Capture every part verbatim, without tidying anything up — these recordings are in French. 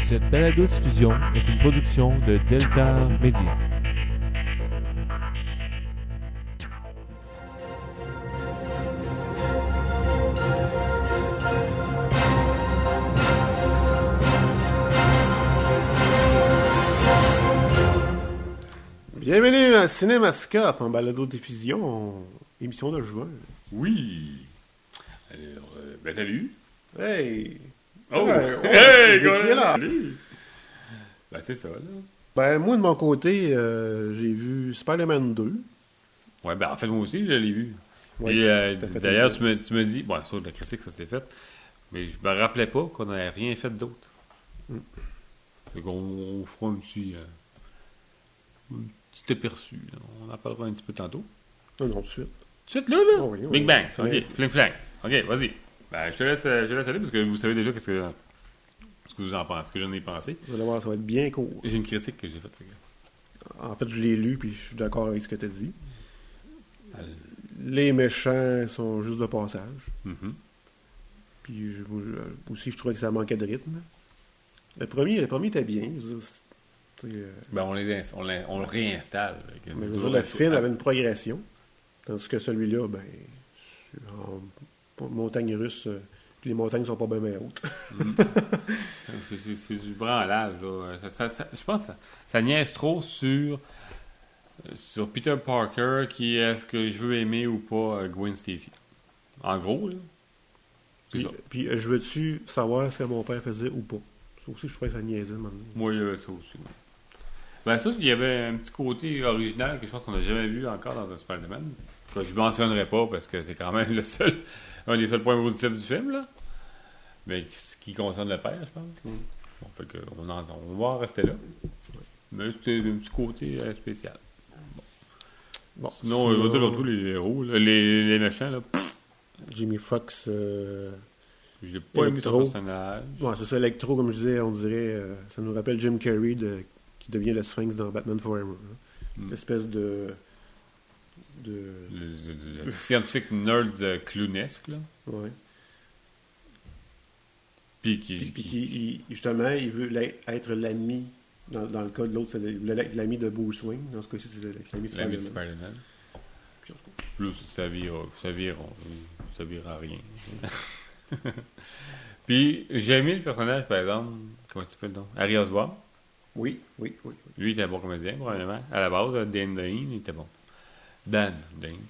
Cette balado-diffusion est une production de Delta Media. Bienvenue à Cinémascope en balado-diffusion, émission de juin. Oui. Alors, euh, ben salut. Hey! Oh! Ouais, ouais, Hey! vous étiez là. Salut. Ben c'est ça, là. Ben, moi, de mon côté, euh, j'ai vu Spider-Man deux. Ouais, ben en fait, moi aussi, je l'ai vu. Ouais, Et euh, t'as fait d'ailleurs, une- tu me, tu me dis... Bon, ça, de la critique, ça s'est fait. Mais je me rappelais pas qu'on n'avait rien fait d'autre. Mm. Fait qu'on on fera un petit... euh, un petit aperçu, là. On en parlera un petit peu tantôt. Non, non, tout de suite. Tout de suite, là, là? Oh oui, oui, Big oui. Bang. Ça OK, va. fling flang. OK, vas-y. Ben, je te laisse, euh, je te laisse aller parce que vous savez déjà qu'est-ce que, ce que vous en pensez, ce que j'en ai pensé. Vous allez voir, ça va être bien court. J'ai une critique que j'ai faite. fait que- En fait, je l'ai lu, puis je suis d'accord avec ce que tu as dit. Elle- Les méchants sont juste de passage. Mhm. Puis je- je- aussi, je trouvais que ça manquait de rythme. Le premier, le premier était bien. Je veux dire, c'est- euh, Ben, on, les ins- on, l'in- on le réinstalle. Fait que mais c'est je veux toujours dire, le la- film avait une progression. Tandis que celui-là, ben, c'est en en montagne russe, euh, puis les montagnes sont pas bien bien hautes. C'est, c'est- c'est du branlage. Là. Ça- ça- ça- je pense que ça, ça niaise trop sur, sur Peter Parker qui est-ce que je veux aimer ou pas euh, Gwen Stacy. En gros, là. C'est Puis, ça. puis, euh, je veux-tu savoir ce que mon père faisait ou pas? Ça aussi, je trouvais que ça niaisait, maintenant. Moi, il y avait ça aussi. ouais. Ben, ça, il y avait un petit côté original que je pense qu'on n'a jamais vu encore dans un Spider-Man. Que je mentionnerai pas parce que c'est quand même le seul, un des seuls points positifs du film, là. Mais ce qui concerne le père, je pense. Mm. Bon, fait que on, en- on va en rester là. Mais c'est un petit côté euh, spécial. Bon, Sinon, je vais dire tous les héros, là, les, les méchants, là, pff, Jimmy Fox, euh, j'ai pas aimé son Electro. personnage. ouais, c'est ça, Electro, comme je disais, on dirait, euh, ça nous rappelle Jim Carrey de- qui devient le Sphinx dans Batman Forever. hein. Mm. L'espèce de... de... Le, le- le scientifique nerd euh, clownesque, là. Ouais. Puis qui. Puis, puis qui- qui, il- justement, il veut l'être- être l'ami, dans, dans le cas de l'autre, c'est le- il voulait être l'ami de Bruce Wayne. Dans ce cas-ci, c'est le- l'ami de l'ami de Spider-Man. Spider-Man. Puis, en tout cas, Plus ça vire, ça vire, ça vire à rien. Puis j'ai aimé le personnage, par exemple, comment tu peux le nom? Harry Osborn. Oui, oui, oui. oui. Lui, il était un bon comédien, probablement. À la base, Dan Dane, il était bon. Dan Dane.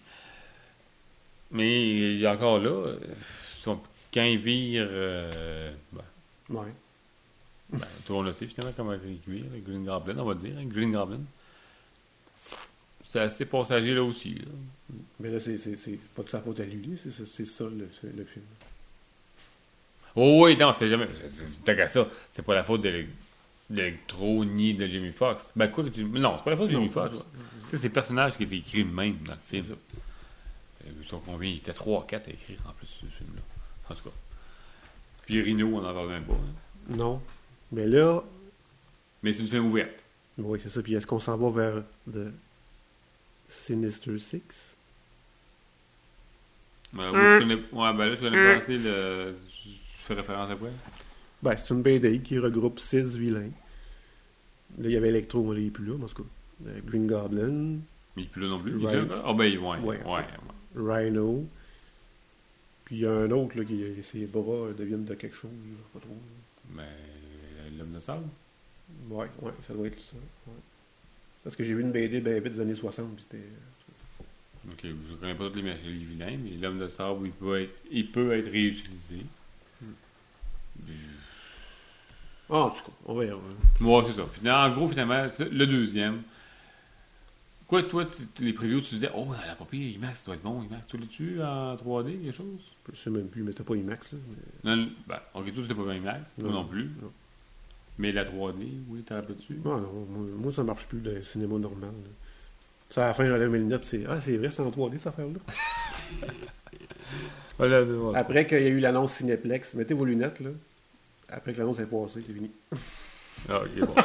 Mais il est encore là. euh, son- quand il vire, euh, ben, Ouais. ben, tout le monde le sait finalement comment il vire, le Green Goblin, on va dire, hein, Green Goblin. C'est assez passager là aussi. Là. Mais là, c'est, c'est, c'est pas de sa faute à lui, c'est, c'est, c'est ça le, le film. Oh oui, non, c'est jamais. c'est- c'est- T'as qu'à ça. C'est pas la faute de l'é- d'Electro ni de Jimmy Fox. Ben quoi que tu. Non, c'est pas la faute de Jimmy Non, Fox. c'est ça. Tu sais, c'est le personnage qui était écrit même dans le film. C'est ça. Euh, Ils sont combien? Il était trois quatre à écrire en plus ce film-là. En tout cas. Puis Rhino, on n'en parle même pas. hein. Non. Mais là, Mais c'est une film ouverte. oui, c'est ça. Puis est-ce qu'on s'en va vers The Sinister Six? Euh, oui, je connais... Ouais, ben là, je connais pas assez le. Je fais référence à quoi? Ben, c'est une B D qui regroupe six vilains. Là, il y avait Electro, mais là, il n'est plus là, en tout cas. Euh, Green Goblin, Mais il est plus là non plus. Il Right. fait- Ah, ben, ouais. Ouais, Ouais. ouais. Rhino. Puis il y a un autre, là, qui ses bras deviennent de quelque chose. là, pas trop. Mais. L'homme de sable? Ouais, ouais, ça doit être ça. Ouais. Parce que j'ai vu une B D bien vite des années soixante, puis c'était... Ok, je connais pas tous les machines les vilains, mais l'homme de sable, il peut être, il peut être réutilisé. Ah, en tout cas, on verra. Moi, c'est ça. Finalement, en gros, finalement, c'est le deuxième. Quoi, toi, tu- les previews, tu disais, oh, la papier, IMAX, ça doit être bon, IMAX. Tu l'as-tu en trois D, quelque chose? Je sais même plus, mais t'as pas IMAX, là. Mais... Non, ben, ok, toi, tu n'as pas vu IMAX, moi non plus. Non. Mais la trois D, oui, t'as rappelé-tu? Ah non, moi, moi, ça marche plus, le cinéma normal. là. Ça, à la fin, j'enlève mes lunettes, c'est... Ah, c'est vrai, c'est en trois D, cette affaire-là. Voilà, voilà. Après qu'il y a eu l'annonce Cinéplex, mettez vos lunettes, là. Après que l'annonce est passée, c'est fini. Ah, ok, bon.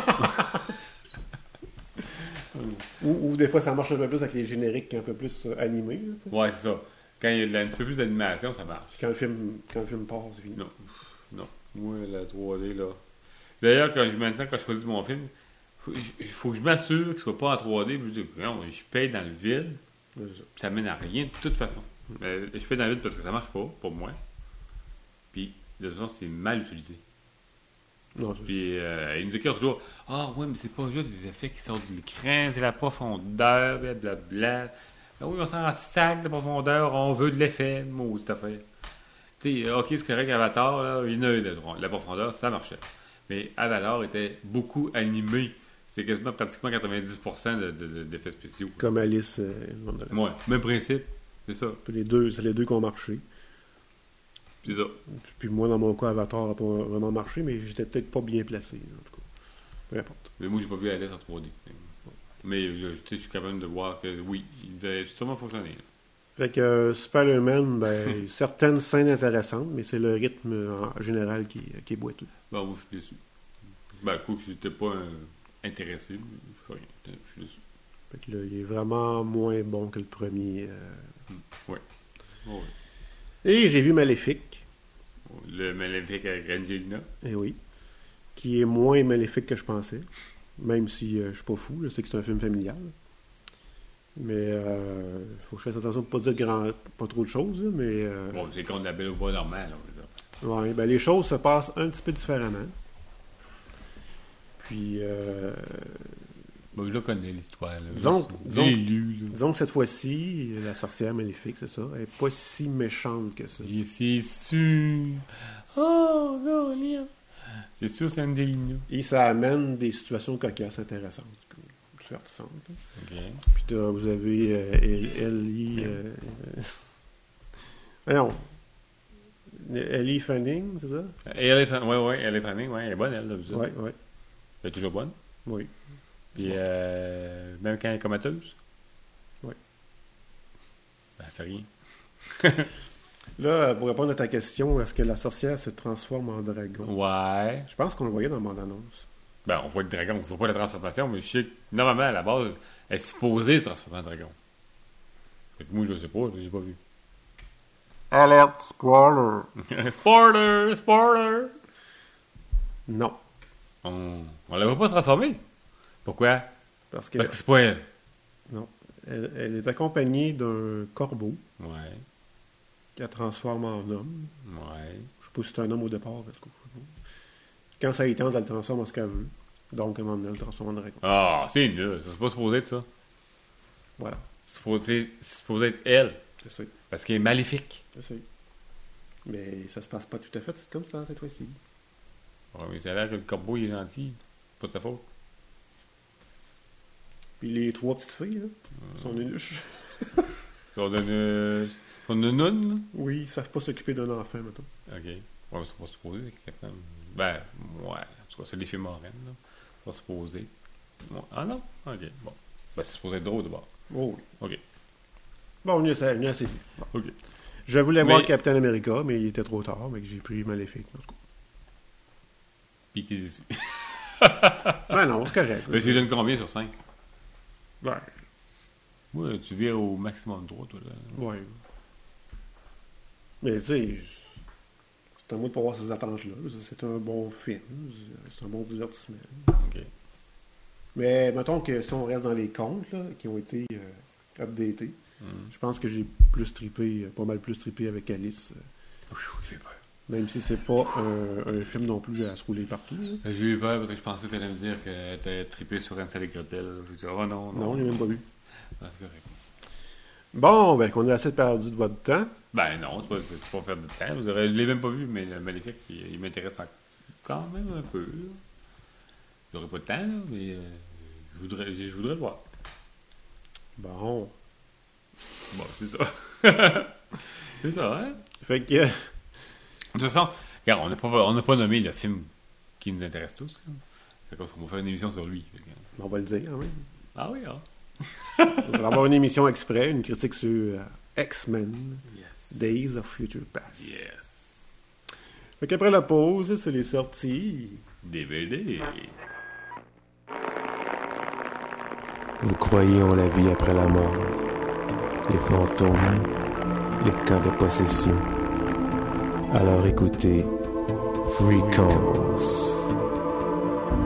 Ou, ou des fois, ça marche un peu plus avec les génériques un peu plus euh, animés, là, tu sais. Ouais, c'est ça. Quand il y a de la- un petit peu plus d'animation, ça marche. Quand le film, quand le film part, c'est fini. Non. Non. Moi, la trois D, là. D'ailleurs, quand je, maintenant, quand je choisis mon film, il faut, faut que je m'assure qu'il ne soit pas en trois D. Puis je dis, non, je paye dans le vide. Ça. Ça mène à rien, de toute façon. Mais je paye dans le vide parce que ça marche pas, pour moi. Puis, de toute façon, c'est mal utilisé. Non, c'est Puis, euh, il nous écrit toujours, ah, ouais, mais c'est pas juste des effets qui sortent de l'écran, c'est la profondeur, blablabla. Ben oui, on s'en sac de profondeur, on veut de l'effet, maudite affaire. Tu sais, ok, c'est correct, Avatar, là, il y en a eu de la profondeur, ça marchait. Mais Avatar était beaucoup animé. C'est quasiment pratiquement quatre-vingt-dix pour cent de, de, de, d'effets spéciaux. comme Alice. Euh, Ouais, même principe, c'est ça. les deux, c'est les deux qui ont marché. C'est ça. Puis moi, dans mon cas, Avatar n'a pas vraiment marché, mais j'étais peut-être pas bien placé, en tout cas. Peu importe. Mais moi, j'ai pas vu Alice en trois D. Mais je, je suis capable de voir que oui, il devait sûrement fonctionner. Là. Fait que euh, Spider-Man, ben, certaines scènes intéressantes, mais c'est le rythme en général qui, qui est boiteux. Ben, moi, je suis déçu. Ben, coup, je n'étais pas euh, intéressé, mais je fais rien. Je suis déçu. Fait que là, il est vraiment moins bon que le premier. Euh... Mm. Oui. Oh, oui. Et j'ai vu Maléfique. Le Maléfique avec Angelina. Eh oui. Qui est moins maléfique que je pensais. Même si euh, je suis pas fou, je sais que c'est un film familial. Mais euh, faut que je fasse attention pour pas dire grand, pas trop de choses, là, mais euh, Bon, c'est contre la Belle au bois normale. ouais, ben, les choses se passent un petit peu différemment. Puis euh, Bon, je la connais l'histoire. Là. Disons- J'ai disons- lu. Là. disons que cette fois-ci, la sorcière maléfique, c'est ça, elle est pas si méchante que ça. Et c'est sûr. Oh, non, Liam. C'est sûr, c'est Angelina. Et ça amène des situations cocasses intéressantes, divertissantes. OK. Puis là, vous avez euh, El- Ellie... Euh, euh, voyons. Ellie Fanning, c'est ça? Et elle est fan... Ouais, ouais, elle est fanning, ouais, elle est bonne, elle, là, vous Oui, oui, Elle est toujours bonne. oui. Puis, euh, même quand elle est comateuse. Ouais. Ben, elle fait rien. Là, pour répondre à ta question, est-ce que la sorcière se transforme en dragon? Ouais. Je pense qu'on le voyait dans mon annonce. Ben, on voit le dragon, on voit pas la transformation, mais je sais que, normalement, à la base, elle est supposée se transformer en dragon. Fait que moi, je sais pas, j'ai pas vu. Alerte, spoiler! Spoiler! Spoiler! Non, On, on la voit pas se transformer. Pourquoi? parce que Parce que c'est pas elle. non, elle, elle est accompagnée d'un corbeau Ouais. qui la transforme en homme. Ouais. Je sais pas si c'est un homme au départ, parce que je sais pas. Quand ça y tente, elle le transforme en ce qu'elle veut. Donc, à un moment donné, elle le transforme en dragon. Ah, c'est nul. C'est pas supposé être ça. Voilà, C'est supposé, c'est supposé être elle. je sais, Parce qu'elle est maléfique. je sais. Mais ça se passe pas tout à fait comme ça cette fois-ci. Ouais, mais ça a l'air que le corbeau il est gentil. Pas de sa faute. Puis les trois petites filles, là, sont nunuches. Son une. Son nounoune, là. Oui, ils savent pas s'occuper d'un enfant, mettons. Ok. Ouais, mais c'est pas supposé. C'est quand même... Ben, ouais. En tout cas, c'est les filles moraines, là. C'est pas supposé. Ouais. Ah non? Ok. Bon. Ben, c'est supposé être drôle d'abord. Oh oui. Ok. Bon, on y a, on y a assez dit. Bon. Ok. Je voulais voir Mais- Captain America, mais il était trop tard, mais que j'ai pris Maléfique. En tout cas. Puis t'es déçu. Ben non, c'est correct. Ben, tu lui donnes combien sur cinq? Ouais. Ouais, tu vires au maximum droit, toi, là. Ouais. Mais tu sais, c'est un mot de pas avoir ces attentes-là. C'est un bon film. C'est un bon divertissement. Ok. Mais mettons que si on reste dans les comptes là, qui ont été euh, updatés, Hmm. je pense que j'ai plus trippé, pas mal plus trippé avec Alice. euh, J'ai eu peur. Même si c'est pas un, un film non plus à se rouler partout. là. J'ai eu peur parce que je pensais que tu allais me dire qu'elle était trippée sur Hansel et Gretel. J'ai dit, oh non, non. Non, je l'ai même pas vu. Ah, c'est correct. Bon, ben qu'on a assez perdu de votre temps. Ben non, c'est pas, c'est pas faire de temps. Vous aurez, je l'ai même pas vu, mais le Maléfique, il, il m'intéresse en- quand même un peu. là. J'aurais pas de temps, là, mais euh, je, voudrais, je, je voudrais le voir. Bon. Bon, c'est ça. c'est ça, hein? Fait que. De toute façon, regarde, on n'a pas, on n'a pas nommé le film qui nous intéresse tous. Là. Fait qu'on va faire une émission sur lui. Fait que- On va le dire quand même. Ah oui, ah. On va avoir une émission exprès, une critique sur euh, X-Men, Yes. Days of Future Past. Yes. Fait qu'après la pause, c'est les sorties. D V D. Vous croyez en la vie après la mort, les fantômes, les cas de possession. Alors écoutez Freakos.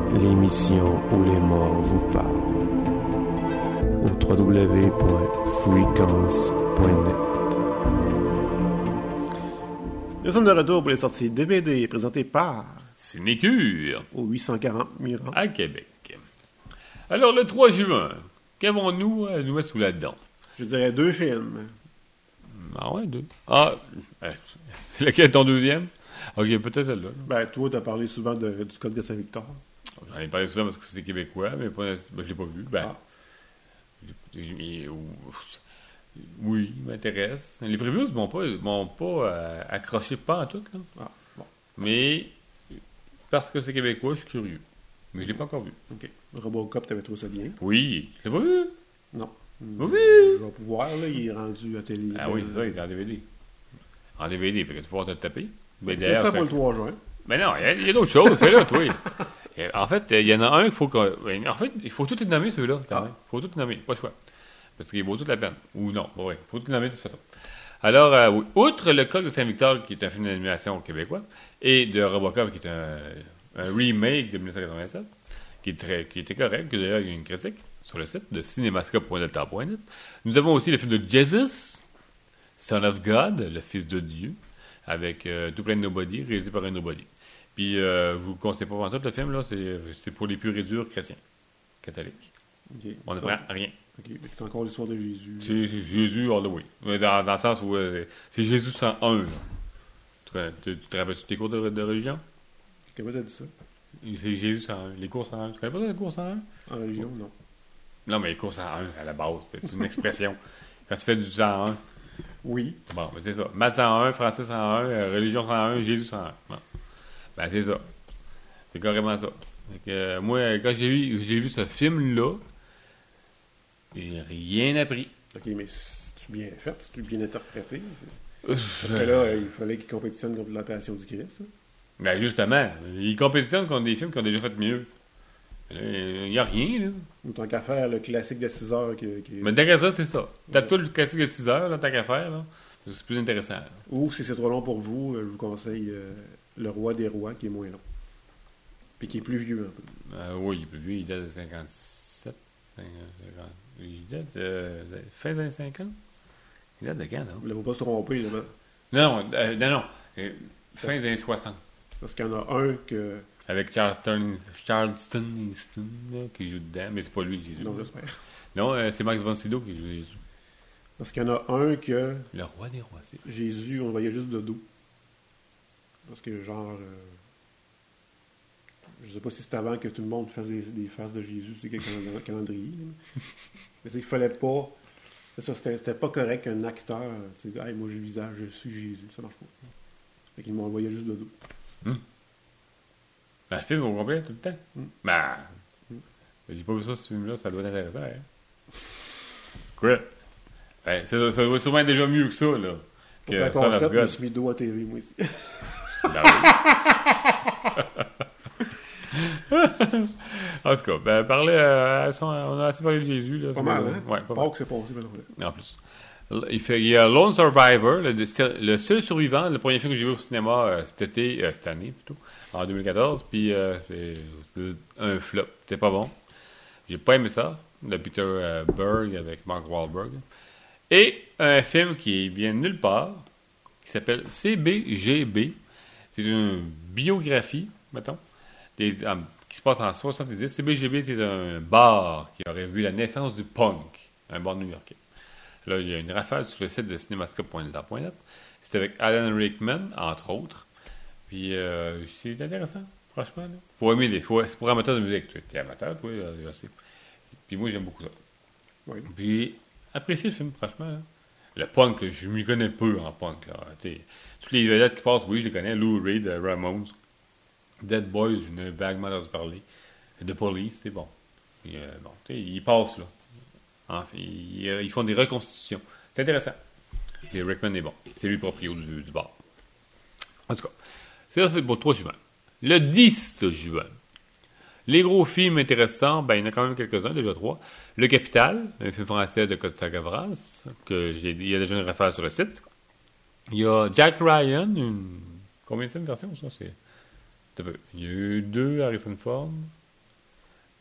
l'émission où les morts vous parlent. Au w w w point frequence point net. Nous sommes de retour pour les sorties D V D présentées par Cinécure au huit cent quarante Miran. à Québec. Alors, le trois juin, qu'avons-nous à nous mettre sous la dent? Je dirais deux films. Ah ouais, deux. Ah, euh, c'est lequel ton deuxième? Ok, peut-être celle-là. Ben, toi, t'as parlé souvent de- du Code de Saint-Victor. J'en ai parlé souvent parce que c'est québécois, mais pas, ben, je l'ai pas vu. Ben, Ah. je- je- oui, il m'intéresse. Les previews m'ont pas, m'ont pas euh, accroché pas en tout, là. Ah, bon, Mais parce que c'est québécois, je suis curieux. Mais je l'ai pas encore vu. ok. Robocop, t'avais trouvé ça bien? Oui, je l'ai pas vu. Non. Oui. Je vais pouvoir, là, il est rendu à télé. Ah oui, c'est ça, il est en D V D. En D V D, fait que tu pourras te le taper. Ben, C'est d'ailleurs, ça ça- pour le trois juin. Mais non, il y a, il y a d'autres choses, fais-le, toi. Et en fait, il y en a un qu'il faut que. En fait, il faut tout les nommer, ceux-là. Ah. Il faut tout les nommer, pas le choix. Parce qu'il vaut toute la peine. Ou non, pas vrai. Il faut tout les nommer de toute façon. Alors, euh, oui, outre le Code de Saint-Victor, qui est un film d'animation québécois, et de Robocop, qui est un, un remake de dix-neuf cent quatre-vingt-sept, qui, est très, qui était correct, que d'ailleurs, il y a une critique sur le site de cinémascope point delta point net. Nous avons aussi le film de Jesus, Son of God, le Fils de Dieu, avec euh, Tout plein de Nobody, réalisé par un Nobody. Puis, euh, vous ne conseillez pas en tout le film, là, c'est, c'est pour les purs et durs chrétiens, catholiques. Ok. On ne C'est- prend rien. Ok, mais c'est encore l'histoire de Jésus. C'est c'est Jésus all the way. Ouais, Dans, dans le sens où euh, c'est Jésus cent un. Là. Tu, connais- tu- tu te rappelles tes cours de, de religion? Comment t'as dit ça? C'est Jésus cent un. Les cours cent un. Tu connais pas ça, les cours cent un? En religion, non. Non, mais les cours cent un, à la base, c'est une expression. Quand tu fais du cent un, Oui. bon, ben c'est ça. Maths cent un, français cent un, euh, religion cent un, Jésus cent un. Bon. Ben, c'est ça. C'est carrément ça. Fait que, euh, moi, quand j'ai vu, j'ai vu ce film-là, j'ai rien appris. Ok, mais c'est-tu bien fait? C'est-tu bien interprété? C'est- Euh, Parce que là, il fallait qu'il compétitionne contre la Passion du Christ. hein. Ben justement, ils compétitionnent contre des films qui ont déjà fait mieux. Il n'y a rien, là. Ou tant qu'à faire le classique de six heures. Qui, qui- Mais tant qu'à ça, c'est ça. Tape-toi le classique de six heures, là, tant qu'à faire, là. C'est plus intéressant. là. Ou si c'est trop long pour vous, euh, je vous conseille euh, Le Roi des Rois, qui est moins long. Puis qui est plus vieux un peu. Euh, oui, il est plus vieux, il date de cinquante-sept. cinquante, il date de fin des années cinquante. Il date de quand, non? Vous ne l'avez pas se tromper, là, Non, euh, non, non. Euh, fin des années soixante. parce qu'il y en a un que. Avec Charlton, Charleston Heston, là, qui joue dedans, mais c'est pas lui, Jésus. Non, j'espère. Non, euh, c'est Max von Sydow qui joue Jésus. Parce qu'il y en a un que Le roi des rois, c'est. Jésus, on le voyait juste de dos. Parce que, genre. euh, je sais pas si c'était avant que tout le monde fasse des, des faces de Jésus sur quelques calend- calendrier. là. Mais c'est qu'il fallait pas. C'est ça, c'était, c'était pas correct qu'un acteur. Tu sais, hey, moi j'ai le visage, je suis Jésus. Ça marche pas. Fait qu'ils m'envoyaient juste de dos. Ben, le film au complet, tout le temps. Mm. Ben, Mm. j'ai pas vu ça, ce film-là, ça doit être intéressant, hein. Quoi? Ben, ça, ça doit sûrement être déjà mieux que ça, là. Pour Que faire Son of concept, je me God. suis mis dos à T V, moi aussi. Ben oui. En tout cas, ben, parler, euh, on a assez parlé de Jésus, là. Pas c'est- mal, hein? Ouais, pas mal. Pas que c'est passé, mais non. En plus. Il, fait, il y a Lone Survivor, le, le seul survivant, le premier film que j'ai vu au cinéma euh, cet été, euh, cette année plutôt, en deux mille quatorze, puis euh, c'est, c'est un flop. C'était pas bon. J'ai pas aimé ça, de Peter euh, Berg avec Mark Wahlberg. Et un film qui vient de nulle part, qui s'appelle C B G B. C'est une biographie, mettons, des, euh, qui se passe en soixante-dix. C B G B, c'est un bar qui aurait vu la naissance du punk, un bar new-yorkais. Là, il y a une rafale sur le site de cinémascope point delta point net. C'est avec Alan Rickman, entre autres. Puis, euh, c'est intéressant, franchement. Là. Faut aimer les fois. C'est pour amateur de musique. Tu es amateur, toi, euh, je sais. Puis moi, j'aime beaucoup ça. Oui. Puis, j'ai apprécié le film, franchement. Là. Le punk, je m'y connais peu en punk. Là. T'sais, toutes les vedettes qui passent, oui, je les connais. Lou Reed, euh, Ramones, Dead Boys, je n'ai vaguement entendu parler. The Police, c'est bon. Puis, euh, bon, ils passent, là. Enfin, ils, ils font des reconstitutions. C'est intéressant. Et Rickman est bon. C'est lui le proprio du, du bar. En tout cas, c'est ça, c'est pour le trois juin. Le dix juin. Les gros films intéressants, ben, il y en a quand même quelques-uns, déjà trois. Le Capital, un film français de Costa Gavras, que j'ai, il y a déjà une rafale sur le site. Il y a Jack Ryan, une... combien de version, ça? C'est... Il y a eu deux Harrison Ford.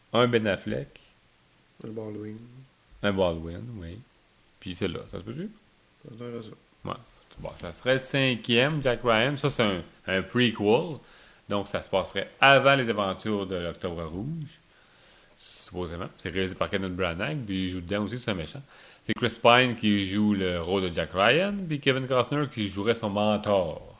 un Ben Affleck, Un Baldwin. un Baldwin, oui. Puis c'est là, ça se peut-tu? Ça a l'air à ça. Ouais. Bon, ça serait le cinquième, Jack Ryan. Ça, c'est un, un prequel. Donc, ça se passerait avant les aventures de l'Octobre Rouge, supposément. C'est réalisé par Kenneth Branagh, puis il joue dedans aussi, c'est un méchant. C'est Chris Pine qui joue le rôle de Jack Ryan, puis Kevin Costner qui jouerait son mentor.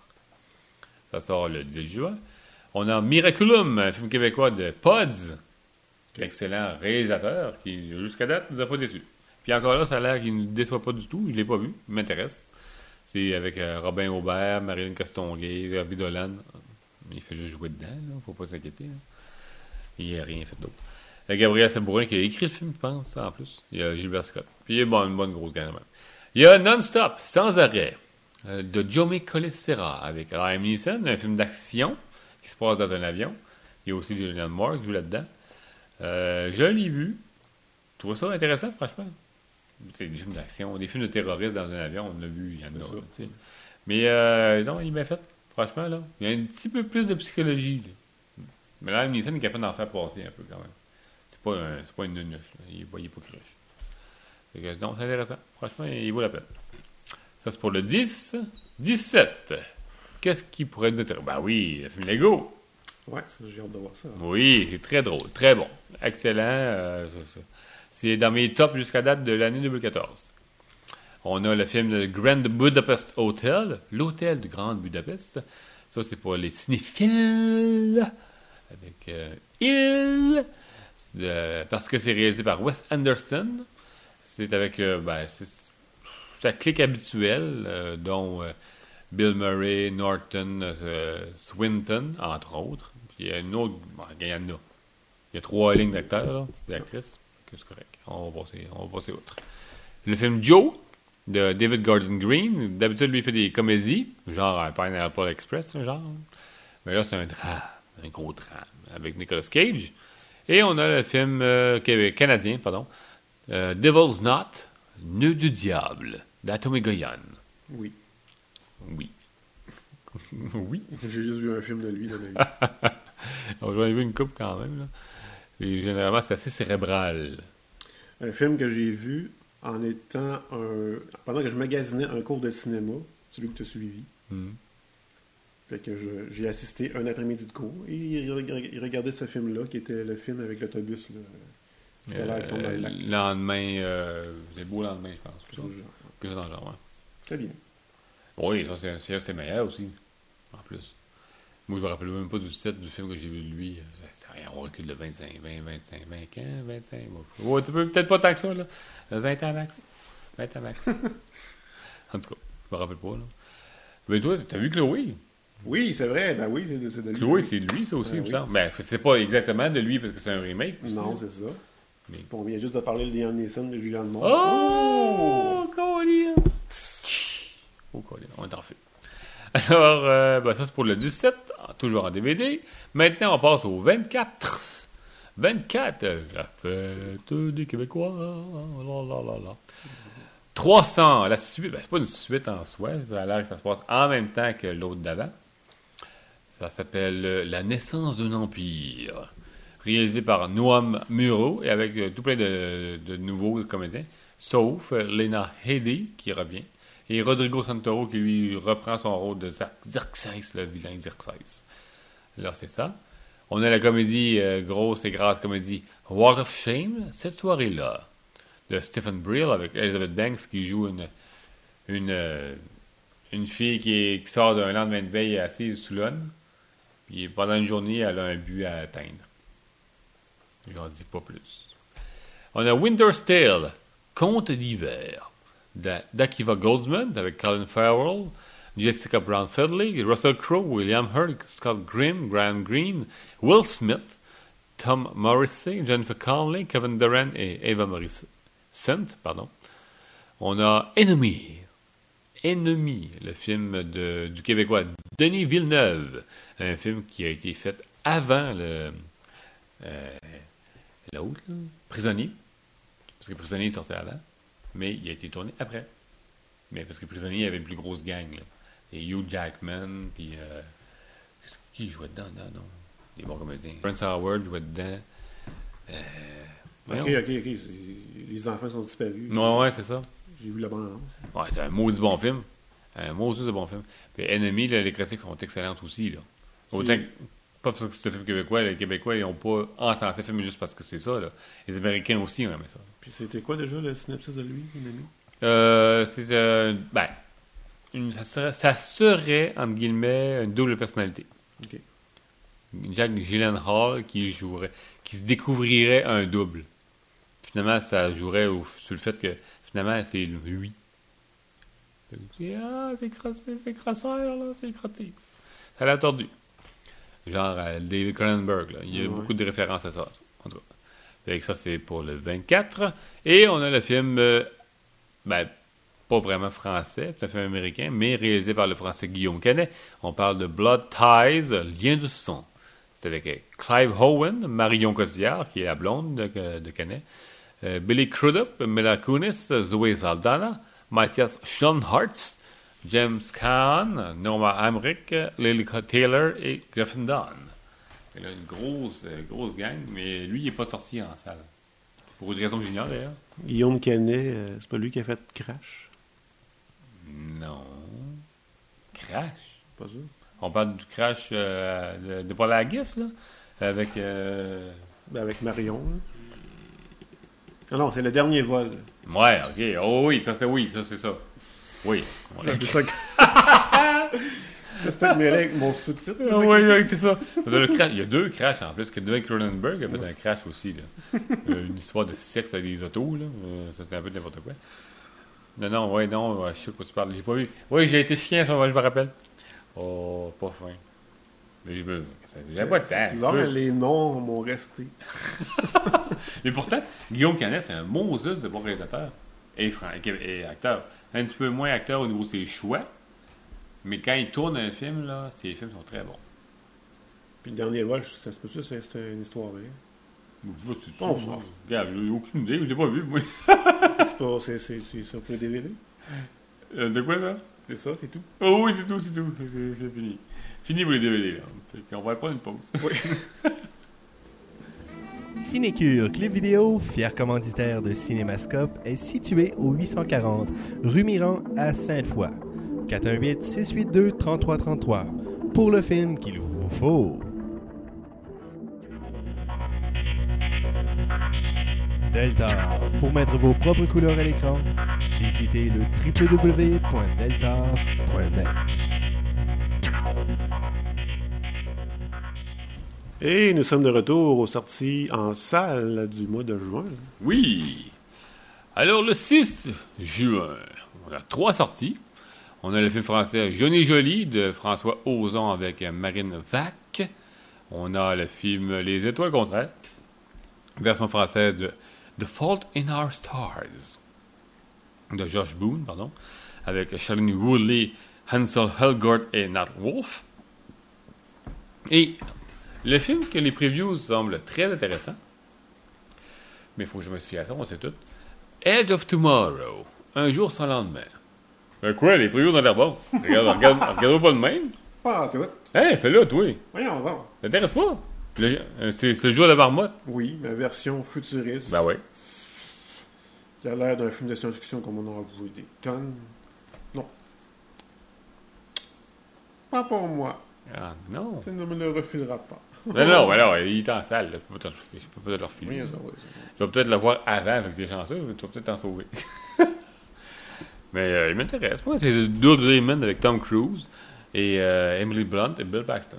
Ça sort le dix juin. On a Miraculum, un film québécois de Pods. Excellent réalisateur qui, jusqu'à date, ne nous a pas déçus. Puis encore là, ça a l'air qu'il ne déçoit pas du tout. Je ne l'ai pas vu. Il m'intéresse. C'est avec euh, Robin Aubert, Marilyn Castonguay, Hervé Dolan. Il fait juste jouer dedans. Il ne faut pas s'inquiéter. Là. Il n'a rien fait d'autre. Il y a Gabriel Sabourin qui a écrit le film, je pense, en plus. Il y a Gilbert Scott. Puis il y a bon, une bonne grosse gamme. Il y a Non-Stop, Sans arrêt, euh, de Jaume Collet-Serra avec Liam Neeson, un film d'action qui se passe dans un avion. Il y a aussi Julianne Moore qui joue là-dedans. Euh, je l'ai vu. Je trouve ça intéressant, franchement. C'est des films d'action, des films de terroristes dans un avion, on l'a vu, il y en a. Là, mais euh, non, il est bien fait, franchement. Là. Il y a un petit peu plus de psychologie. Là. Mais là, Neeson est capable d'en faire passer un peu quand même. C'est pas, un, c'est pas une nunuche. Il n'est pas, pas cruche. Fait que, non, c'est intéressant. Franchement, il vaut la peine. Ça, c'est pour le dix. dix-sept. Qu'est-ce qui pourrait nous intéresser? Ben oui, le film Lego. Ouais, ça, j'ai hâte de voir ça. Oui, c'est très drôle, très bon. Excellent. Euh, ça, ça. C'est dans mes tops jusqu'à date de l'année deux mille quatorze. On a le film de Grand Budapest Hotel, l'hôtel de Grande Budapest. Ça, c'est pour les cinéphiles. Avec euh, il. Euh, parce que c'est réalisé par Wes Anderson. C'est avec euh, ben, c'est, sa clique habituelle, euh, dont euh, Bill Murray, Norton, euh, Swinton, entre autres. Puis il y a une autre. Bon, il y en a. Il y a trois lignes d'acteurs, là, d'actrices. C'est correct. On va passer, on va passer outre. Le film Joe, de David Gordon Green. D'habitude, lui, il fait des comédies, genre euh, Pineapple Express, genre. Mais là, c'est un drame, un gros drame, avec Nicolas Cage. Et on a le film euh, canadien, pardon, euh, Devil's Knot, Nœud du diable, d'Atomy Goyan. Oui. Oui. Oui. J'ai juste vu un film de lui dans ma vie. J'en ai vu une coupe quand même, là. Et généralement, c'est assez cérébral. Un film que j'ai vu en étant un... Pendant que je magasinais un cours de cinéma, celui que tu as suivi. Mm. Fait que je, j'ai assisté un après-midi de cours et il, il regardait ce film-là, qui était le film avec l'autobus là, scolaire qui tombe dans le lac. Le lendemain, euh, c'est beau lendemain, je pense. C'est ça, genre. Que ça dans le genre, ouais. Très bien. Oui, ça, c'est, c'est, c'est meilleur aussi, en plus. Moi, je me rappelle même pas du titre du film que j'ai vu de lui. C'est rien, on recule de vingt-cinq, vingt, vingt-cinq, vingt ans, vingt-cinq. Ouais, tu peux peut-être pas tant que ça, là. vingt ans max. vingt ans max. En tout cas, je me rappelle pas, là. Mais toi, t'as vu Chloé? Oui, c'est vrai. Ben oui, c'est, c'est de lui. Chloé, c'est lui, ça aussi, ben il me oui. semble. Ben, c'est pas exactement de lui parce que c'est un remake. Aussi, non, là. c'est ça. Mais... On vient juste de parler de Liam Neeson, de Julian Moore. Oh! Colin! Oh, Colin, on est en fait. Alors, euh, ben, ça c'est pour le dix-sept, toujours en D V D. Maintenant, on passe au vingt-quatre. vingt-quatre, euh, la fête des Québécois. La, la, la, la. trois cents, la suite, ben, c'est pas une suite en soi, ça a l'air que ça se passe en même temps que l'autre d'avant. Ça s'appelle euh, La naissance d'un empire, réalisé par Noam Muro et avec euh, tout plein de, de nouveaux comédiens, sauf euh, Lena Headey qui revient et Rodrigo Santoro qui lui reprend son rôle de Xerxes, le vilain Xerxes. Alors c'est ça. On a la comédie, euh, grosse et grasse comédie Walk of Shame, cette soirée-là, de Stephen Brill avec Elizabeth Banks qui joue une une, euh, une fille qui, est, qui sort d'un lendemain de veille assise sous l'aune. Puis pendant une journée, elle a un but à atteindre. Je n'en dis pas plus. On a Winter's Tale, Conte d'hiver, d'Akiva Goldsman avec Colin Farrell, Jessica Brown Fedley, Russell Crowe, William Hurt, Scott Grimm, Graham Greene, Will Smith, Tom Morrissey, Jennifer Connelly, Kevin Durant et Eva Morrison. Pardon. On a Enemy. Ennemi, le film de, du Québécois Denis Villeneuve. Un film qui a été fait avant le euh, l'autre, là, Prisonnier. Parce que Prisonnier est sorti avant. Mais il a été tourné après. Mais parce que Prisonnier, il y avait une plus grosse gang. Là. C'est Hugh Jackman, puis euh, qui jouait dedans, non, non? Des bons comédiens. Prince Howard jouait dedans. Euh, Ok, voyons. ok, ok. c'est- Les enfants sont disparus. Ouais, ouais, c'est ça. J'ai vu la bande-annonce. Ouais, c'est un maudit bon film. Un maudit de bon film. Puis Enemy, là, les critiques sont excellentes aussi, là. Autant C'est- que, pas parce que c'est un film québécois, les Québécois, ils n'ont pas encensé le film juste parce que c'est ça, là. Les Américains aussi ont aimé ça. Puis c'était quoi déjà le synopsis de lui, mon ami? Euh, c'est, euh, ben, une, ça, serait, ça serait, entre guillemets, une double personnalité. Ok. Jack Gyllenhaal qui jouerait, qui se découvrirait un double. Finalement, ça jouerait au- sur le fait que, finalement, c'est lui. Fait que tu dis, ah, c'est crossé, c'est crosseur, là, c'est crotté. Ça l'a tordu. Genre euh, David Cronenberg, là. Il y a Ouais. beaucoup de références à ça, en tout cas. Fait que ça, c'est pour le vingt-quatre. Et on a le film, euh, ben, pas vraiment français, c'est un film américain, mais réalisé par le français Guillaume Canet. On parle de Blood Ties, Lien du sang. C'est avec euh, Clive Owen, Marion Cotillard, qui est la blonde de, de Canet, euh, Billy Crudup, Mila Kunis, Zoé Saldana, Matthias Schoenhartz, James Caan, Norma Hamrick, Lily Taylor et Griffin Dunn. Il a une grosse, euh, grosse gang, mais lui, il n'est pas sorti en salle. Pour une raison que j'ignore, d'ailleurs. Guillaume Canet, euh, c'est pas lui qui a fait Crash? Non. Crash. Pas sûr. On parle du crash euh, de, de Paul Haggis, là, avec... Euh... Ben, avec Marion. Là. Ah non, c'est le dernier vol. Ouais, ok. Oh oui, ça c'est oui, ça c'est ça. Oui. Ouais. C'est ça que... C'est peut-être mêlé avec mon sous-titre. Ah oui, oui, c'est ça. Parce que le crash, il y a deux crashs en plus. Que David Cronenberg a fait un crash aussi. Là. Euh, une histoire de sexe avec des autos. Là. Euh, c'était un peu n'importe quoi. Non, non, ouais, non, ouais, je sais de quoi tu parles. J'ai pas vu. Oui, j'ai été chien, ça, je me rappelle. Oh, pas fin. Mais je me. J'avais pas de temps. Là, ça. les noms m'ont resté. Mais pourtant, Guillaume Canet, c'est un Moses de bon réalisateur et, fran- et acteur. Un petit peu moins acteur au niveau de ses choix. Mais quand il tourne un film, là, ses films sont très bons. Puis le dernier vol, ça se peut ça, c'est c'est une histoire vraie. Je sais Bon, pas, ça. moi. Regarde, j'ai aucune idée, je l'ai pas vu, moi. C'est pas, c'est, c'est, c'est sur le D V D? Euh, de quoi, ça? C'est ça, c'est tout? Oh oui, c'est tout, c'est tout. C'est, c'est fini. Fini pour les D V D, là. Fait qu'on va prendre une pause. Oui. Cinécure Clip Vidéo, fier commanditaire de Cinémascope, est situé au huit cent quarante rue Miran à Sainte-Foy. quatre un huit, six huit deux, trois trois trois trois pour le film qu'il vous faut. Deltar. Pour mettre vos propres couleurs à l'écran, visitez le w w w point deltar point net. Et nous sommes de retour aux sorties en salle du mois de juin. Oui. Alors, le six juin, on a trois sorties. On a le film français Johnny Jolie de François Ozon avec Marine Vac. On a le film Les Étoiles contraires, version française de The Fault in Our Stars de Josh Boone, pardon, avec Shailene Woodley, Hansel Elgort et Nat Wolff. Et le film que les previews semblent très intéressant, mais il faut que je me fie à ça, on sait tout. Edge of Tomorrow, Un jour sans lendemain. Ben quoi, les previews ont l'air bons. Regarde, regarde, regarde pas de même. Ah, c'est vrai. Hein, fais-le, toi. Voyons voir. Ça t'intéresse pas? Le- euh, c'est, c'est le jour de la marmotte? Oui, ma version futuriste. Ben oui. Qui a l'air d'un film de science-fiction comme on en a vu des tonnes. Non. Pas pour moi. Ah non. Tu ne me le refileras pas. Non, non, ben non, il est en salle. Là. Je peux pas te le- je peux pas te le refiler. Oui, ça, oui, ça. Je vais peut-être le voir avant avec des chanceux, mais tu vas peut-être t'en sauver. Mais euh, il m'intéresse. Moi, c'est Doug Liman avec Tom Cruise et euh, Emily Blunt et Bill Paxton.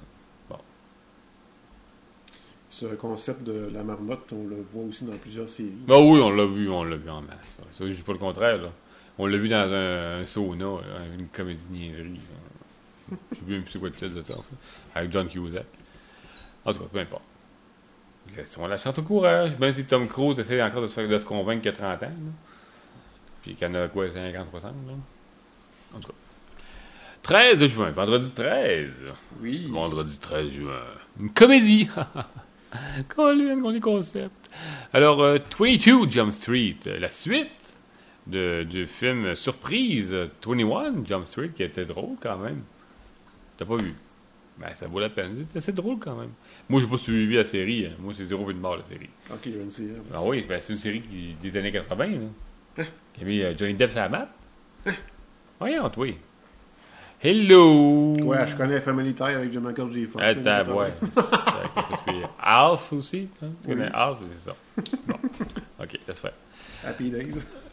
Ce concept de la marmotte, on le voit aussi dans plusieurs séries. Ben oui, on l'a vu, on l'a vu en masse. Ça, ça je dis pas le contraire. Là. On l'a vu dans un, un sauna, là, une comédie niaiserie. Là. Je sais même plus c'est quoi le titre de ça. Avec John Cusack. En tout cas, peu importe. Laissons la chance au courage. Même si Tom Cruise essaie encore de se, faire, de se convaincre qu'il a trente ans. Là. Puis qu'il y en a quoi, cinquante, soixante. Là. En tout cas. treize juin, vendredi treize. Oui. Vendredi treize juin. Une comédie. Colin, on est concept. Alors, euh, vingt-deux Jump Street, euh, la suite de, du film surprise euh, vingt et un Jump Street, qui était drôle quand même. T'as pas vu? Ben, ça vaut la peine. C'est assez drôle quand même. Moi, j'ai pas suivi la série. Hein. Moi, c'est zéro vu de mort, la série. Ok, il y a une série. Ah oui, ben, c'est une série qui, des années quatre-vingts. Là. Hein? Il y avait euh, Johnny Depp sur la map. Hein? Voyons, toi. Hello! Ouais, je connais Family Tie avec Michael J. Fox. Attends, ouais. Alf aussi. Hein? Tu connais Oui. Alf, c'est ça. Bon. OK, laisse faire. Happy Days.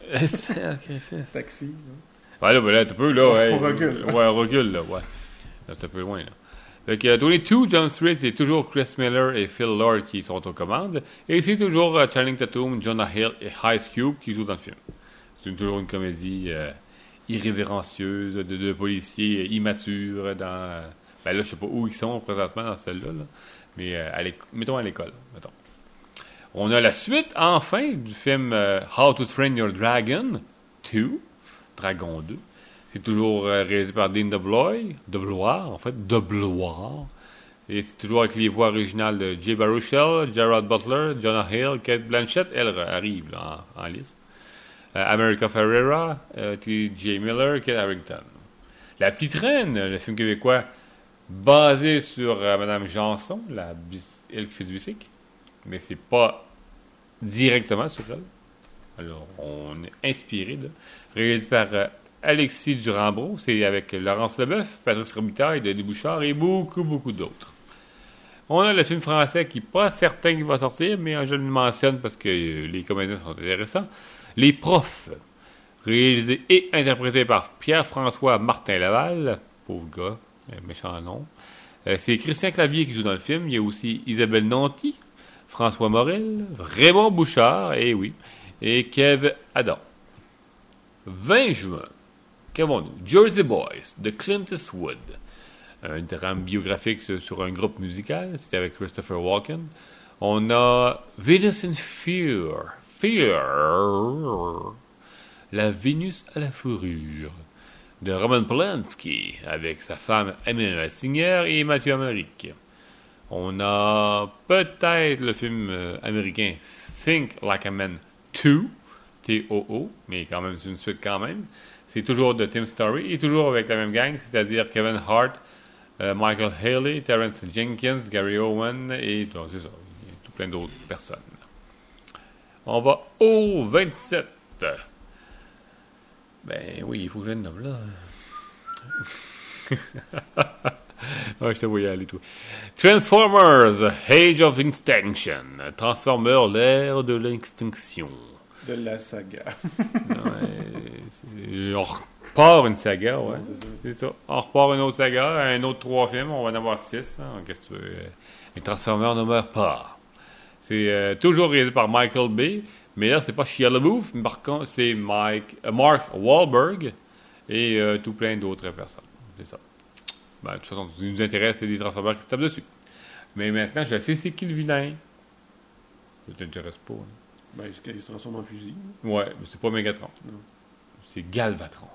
Taxi. Ouais, là, ben là, tu peux, là. On hey, recule. Ouais, on recule, là, ouais. Là, c'est un peu loin, là. Fait que vingt-deux Jump Street, c'est toujours Chris Miller et Phil Lord qui sont aux commandes. Et c'est toujours uh, Channing Tatum, Jonah Hill et Ice Cube qui jouent dans le film. C'est une, toujours une comédie euh, irrévérencieuse de deux policiers immatures dans... Euh, ben là, je sais pas où ils sont présentement dans celle-là, là, mais euh, à mettons à l'école, mettons. On a la suite, enfin, du film euh, How to Train Your Dragon deux, Dragon deux. C'est toujours euh, réalisé par Dean DeBlois, DeBlois, en fait, DeBlois. Et c'est toujours avec les voix originales de Jay Baruchel, Gerard Butler, Jonah Hill, Kate Blanchett, elle arrive là, en, en liste. Euh, America Ferrera, euh, T J Miller, Kate Harrington. La Petite Reine, le film québécois basé sur euh, Madame Janson, la, elle qui fait du bicycle, mais c'est pas directement sur elle. Alors, on est inspiré, là. Réalisé par euh, Alexis Durand-Bro, c'est avec Laurence Leboeuf, Patrice Robitaille, Denis Bouchard et beaucoup, beaucoup d'autres. On a le film français qui n'est pas certain qu'il va sortir, mais je le mentionne parce que euh, les comédiens sont intéressants. Les Profs, réalisé et interprété par Pierre-François Martin Laval, pauvre gars, méchant nom. Euh, c'est Christian Clavier qui joue dans le film. Il y a aussi Isabelle Nanty, François Morel, Raymond Bouchard, et oui, et Kev Adam. vingt juin, qu'avons-nous? Jersey Boys, de Clint Eastwood. Un drame biographique sur un groupe musical. C'était avec Christopher Walken. On a Venus in Fear. Fear. La Vénus à la fourrure. De Roman Polanski. Avec sa femme Emmanuelle Signer et Mathieu Amalric. On a peut-être le film euh, américain Think Like a Man deux. T O O. Mais quand même, c'est une suite quand même. C'est toujours de Tim Story et toujours avec la même gang, c'est-à-dire Kevin Hart, euh, Michael Haley, Terrence Jenkins, Gary Owen et donc, c'est ça, il y a tout plein d'autres personnes. On va au vingt-sept. Ben oui, il faut que je le nomme là. Ouais, je te voyais aller tout. Transformers, Age of Extinction. Transformers, l'ère de l'extinction. De la saga. Ouais, on repart une saga, ouais. ouais c'est, ça. c'est ça. On repart une autre saga, un autre trois films, on va en avoir six. Hein. Qu'est-ce que tu veux? Les Transformers ne meurent pas. C'est euh, toujours réalisé par Michael Bay, mais là, c'est pas Shia LaBeouf, mais par contre, c'est Mike, euh, Mark Wahlberg et euh, tout plein d'autres personnes. C'est ça. Ben, de toute façon, ce qui nous intéresse, c'est des Transformers qui se tapent dessus. Mais maintenant, je sais c'est qui le vilain. Ça t'intéresse pas, hein? Ben, il se transforme en fusil. Ouais, mais c'est pas Megatron. Non. C'est Galvatron.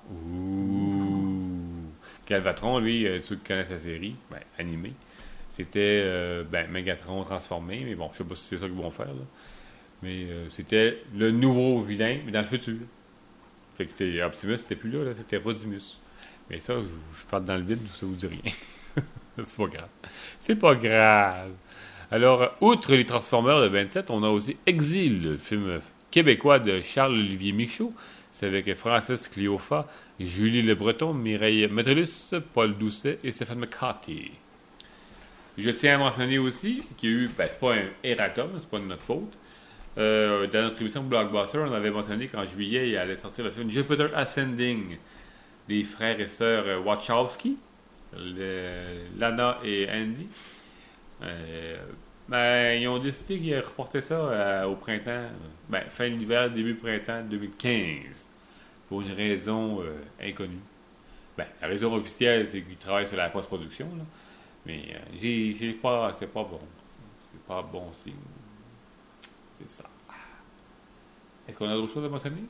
Ouh. Galvatron, lui, euh, ceux qui connaissent la série, ben, animée, c'était euh, ben, Megatron transformé, mais bon, je sais pas si c'est ça qu'ils vont faire, là. Mais euh, c'était le nouveau vilain, mais dans le futur. Fait que c'était Optimus, c'était plus là, là c'était Rodimus. Mais ça, je, je parle dans le vide, ça vous dit rien. C'est pas grave. C'est pas grave. Alors, outre les Transformers de vingt-sept, on a aussi Exil, le film québécois de Charles-Olivier Michaud. C'est avec Francis Cléopha, Julie Le Breton, Mireille Metellus, Paul Doucet et Stéphane McCarthy. Je tiens à mentionner aussi qu'il y a eu, ben, c'est pas un erratum, c'est pas de notre faute. Euh, dans notre émission Blockbuster, on avait mentionné qu'en juillet, il allait sortir le film Jupiter Ascending des frères et sœurs Wachowski, le, Lana et Andy. Euh, ben, ils ont décidé qu'ils reportaient ça euh, au printemps, ben, fin de l'hiver, début printemps deux mille quinze, pour une raison euh, inconnue. Ben, la raison officielle, c'est qu'ils travaillent sur la post-production, là. Mais euh, j'ai, c'est pas, c'est pas bon. C'est pas bon signe. C'est ça. Est-ce qu'on a d'autres choses à mentionner?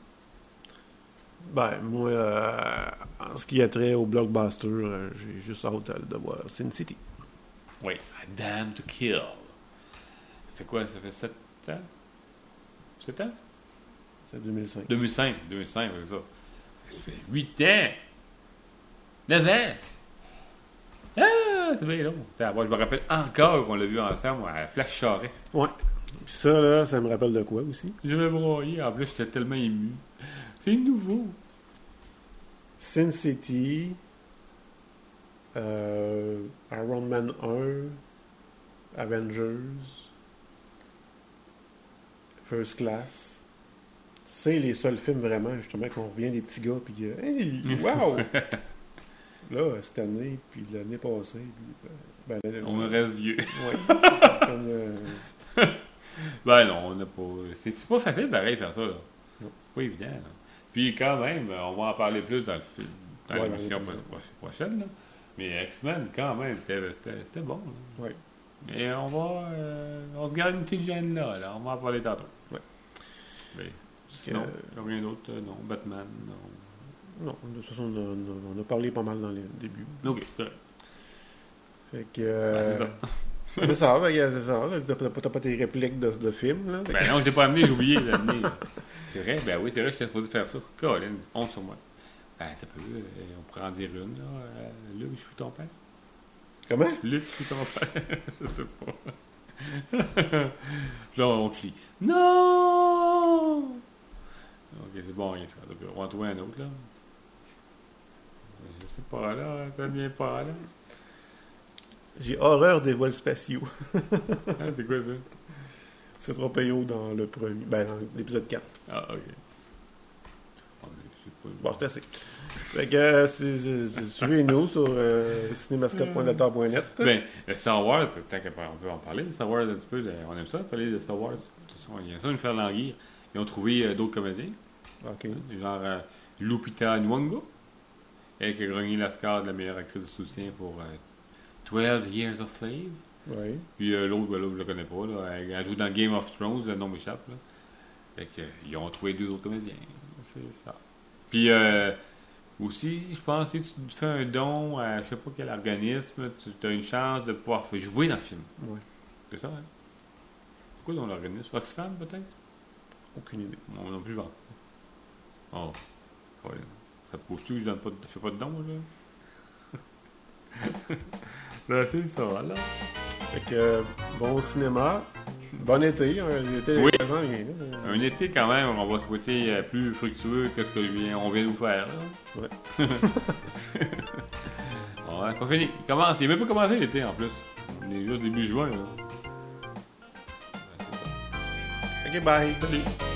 Ben, moi, euh, en ce qui a trait au blockbuster, euh, j'ai juste hâte de voir Sin City. Oui, Damn to Kill. Ça fait quoi? Ça fait sept ans? sept ans? C'est deux mille cinq. deux mille cinq, deux mille cinq, c'est ça. Ça fait huit ans! neuf ans! Ah! Ah, c'est bien long. Putain, moi, je me rappelle encore qu'on l'a vu ensemble à la Place Charret. Ouais. Puis ça, là, ça me rappelle de quoi aussi? Je me broyais. En plus, j'étais tellement ému. C'est nouveau. Sin City, euh, Iron Man un, Avengers, First Class. C'est les seuls films vraiment, justement, qu'on revient des petits gars, puis euh, hey, wow! Là, cette année, puis l'année passée, puis, ben, ben, On reste vieux. Ouais. C'est comme, euh, Ben non, on n'a pas. C'est, c'est pas facile, pareil, faire ça, là. Non. C'est pas évident, là. Puis quand même, on va en parler plus dans le film, dans Ouais, l'émission dans le pro- prochaine, là. Mais X-Men, quand même, c'était, c'était, c'était bon, là. ouais. Mais on va. Euh, on se garde une petite gêne là, là. On va en parler tantôt. Ouais. Mais sinon, Euh, rien d'autre, euh, non. Batman, non. Non, de toute façon, on a, on a parlé pas mal dans le début. Ok, c'est correct. Fait que. euh, Ben, c'est ça. c'est ça, fait que c'est ça. là. T'as pas, t'as pas tes répliques de, de film, là. Fait que- Ben non, je l'ai pas amené, j'ai oublié de l'amener. C'est vrai, ben oui, c'est vrai, j'étais supposé faire ça. Colin, honte sur moi. Ben, t'as peu, euh, on pourrait en dire une, là. Euh, Luc, je suis ton père. Comment? Luc, je suis ton père. Je sais pas. Genre, on crie. Non! Ok, c'est bon, rien ça. Donc, on va en trouver un autre, là. Je sais pas, là. Ça vient pas, là. J'ai horreur des vols spatiaux. Ah, c'est quoi ça? C'est trop payot dans le premier. Ben, dans l'épisode quatre. Ah, ok. Oh, mais je sais pas. Bon, c'est assez. Fait que, euh, c'est- c'est- c'est- suivez-nous sur euh, cinémascope point delta point net. Ben, le Star Wars, tant qu'on peut en parler, le Star Wars un petit peu, de- on aime ça, parler de Star Wars. De toute façon, il y a ça, nous faire languir. Ils ont trouvé euh, d'autres comédiens, Ok. hein, genre euh, Lupita Nyong'o, elle qui a gagné l'Oscar de la meilleure actrice de soutien pour euh, twelve Years a Slave. Ouais. Puis euh, l'autre, ben, l'autre, je le connais pas, là, elle, elle joue dans Game of Thrones, le nom m'échappe. Là. Fait que, euh, ils ont trouvé deux autres comédiens. C'est ça. Puis euh, aussi, je pense que si tu fais un don à je sais pas quel organisme, tu as une chance de pouvoir faire jouer dans le film. Ouais. C'est ça, hein? Pourquoi dans l'organisme? Oxfam, peut-être? Aucune idée. Non, non plus, je vends. Oh. Ouais. Ça prouve-tu que je donne pas de, je fais pas de don, là? Ça, c'est ça, là. Fait que, euh, bon cinéma. Bon été. Hein, l'été Oui. présent vient, là. Un été, quand même, on va souhaiter euh, plus fructueux que ce que je viens, on vient nous faire, là. Ouais. Bon, ouais, c'est pas fini. Il commence. Il n'est même pas commencé l'été, en plus. On est juste début juin, là. Ouais, c'est ça. Ok, bye. Salut.